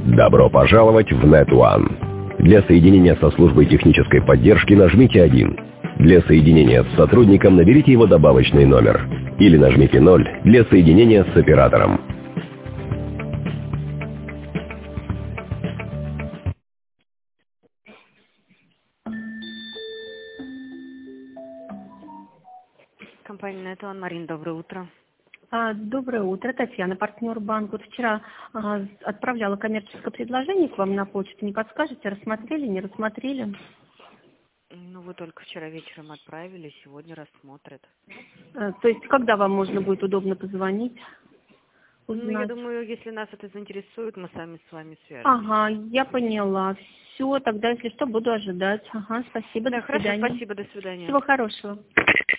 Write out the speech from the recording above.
Добро пожаловать в NetOne. Для соединения со службой технической поддержки нажмите 1. Для соединения с сотрудником наберите его добавочный номер. Или нажмите 0 для соединения с оператором. Компания NetOne. Марина, доброе утро. Доброе утро, Татьяна, партнер банка. Вот вчера отправляла коммерческое предложение к вам на почту. Не подскажете, рассмотрели, не рассмотрели? Ну, вы только вчера вечером отправили, сегодня рассмотрят. То есть, когда вам можно будет удобно позвонить? Узнать? Ну, я думаю, если нас это заинтересует, мы сами с вами свяжемся. Ага, я поняла. Все, тогда, если что, буду ожидать. Ага, спасибо, Да, до хорошо, свидания. спасибо, до свидания. Всего хорошего.